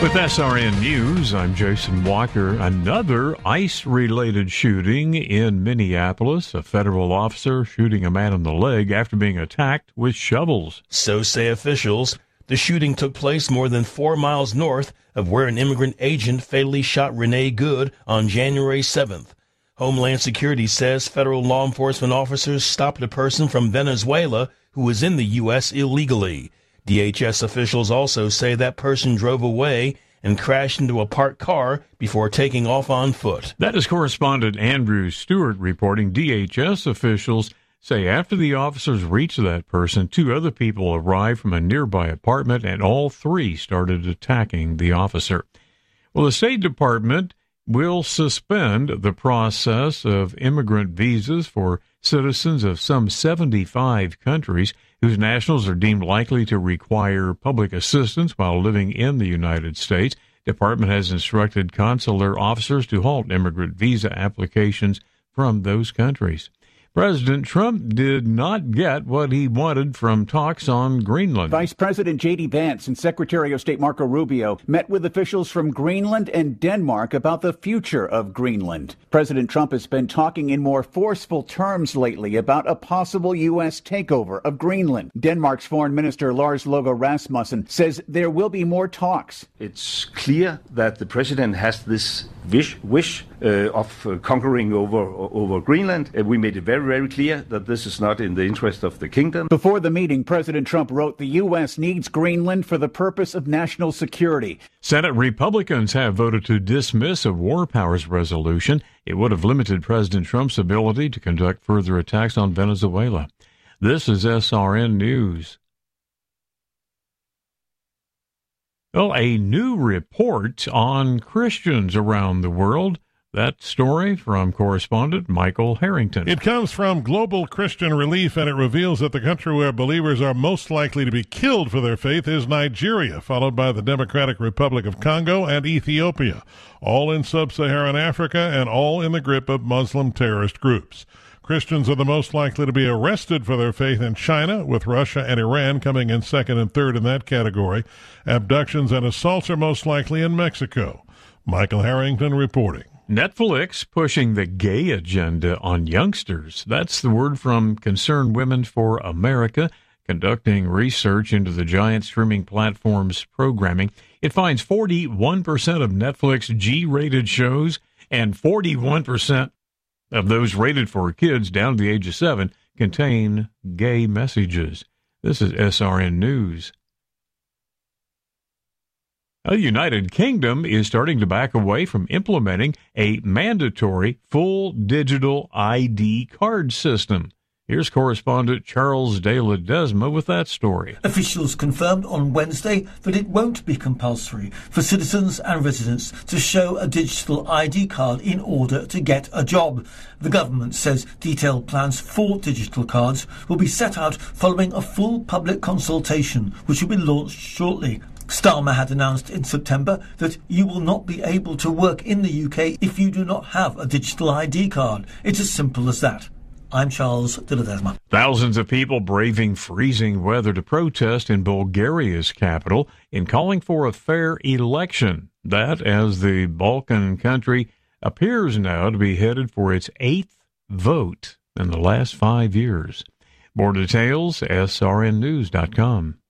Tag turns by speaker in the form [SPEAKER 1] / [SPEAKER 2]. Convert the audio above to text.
[SPEAKER 1] With SRN News, I'm Jason Walker. Another ICE-related shooting in Minneapolis. A federal officer shooting a man in the leg after being attacked with shovels.
[SPEAKER 2] So say officials. The shooting took place more than 4 miles north of where an immigrant agent fatally shot Renee Good on January 7th. Homeland Security says federal law enforcement officers stopped a person from Venezuela who was in the U.S. illegally. DHS officials also say that person drove away and crashed into a parked car before taking off on foot.
[SPEAKER 1] That is correspondent Andrew Stewart reporting. DHS officials say after the officers reached that person, 2 other people arrived from a nearby apartment, and all 3 started attacking the officer. Well, the State Department will suspend the process of immigrant visas for citizens of some 75 countries whose nationals are deemed likely to require public assistance while living in the United States. The department has instructed consular officers to halt immigrant visa applications from those countries. President Trump did not get what he wanted from talks on Greenland.
[SPEAKER 3] Vice President J.D. Vance and Secretary of State Marco Rubio met with officials from Greenland and Denmark about the future of Greenland. President Trump has been talking in more forceful terms lately about a possible U.S. takeover of Greenland. Denmark's Foreign Minister Lars Løkke Rasmussen says there will be more talks.
[SPEAKER 4] It's clear that the president has this wish of conquering over Greenland. We made it very clear that this is not in the interest of the kingdom.
[SPEAKER 3] Before the meeting, President Trump wrote the U.S. needs Greenland for the purpose of national security.
[SPEAKER 1] Senate Republicans have voted to dismiss a war powers resolution. It would have limited President Trump's ability to conduct further attacks on Venezuela. This is SRN News. Well, a new report on Christians around the world. That story from correspondent Michael Harrington.
[SPEAKER 5] It comes from Global Christian Relief, and it reveals that the country where believers are most likely to be killed for their faith is Nigeria, followed by the Democratic Republic of Congo and Ethiopia, all in sub-Saharan Africa and all in the grip of Muslim terrorist groups. Christians are the most likely to be arrested for their faith in China, with Russia and Iran coming in second and third in that category. Abductions and assaults are most likely in Mexico. Michael Harrington reporting.
[SPEAKER 1] Netflix pushing the gay agenda on youngsters. That's the word from Concerned Women for America, conducting research into the giant streaming platform's programming. It finds 41% of Netflix G-rated shows and 41% of those rated for kids down to the age of 7 contain gay messages. This is SRN News. The United Kingdom is starting to back away from implementing a mandatory full digital ID card system. Here's correspondent Charles de Ledesma with that story.
[SPEAKER 6] Officials confirmed on Wednesday that it won't be compulsory for citizens and residents to show a digital ID card in order to get a job. The government says detailed plans for digital cards will be set out following a full public consultation, which will be launched shortly. Starmer had announced in September that you will not be able to work in the UK if you do not have a digital ID card. It's as simple as that. I'm Charles de Ledesma.
[SPEAKER 1] Thousands of people braving freezing weather to protest in Bulgaria's capital in calling for a fair election. That as the Balkan country appears now to be headed for its 8th vote in the last 5 years. More details, srnnews.com.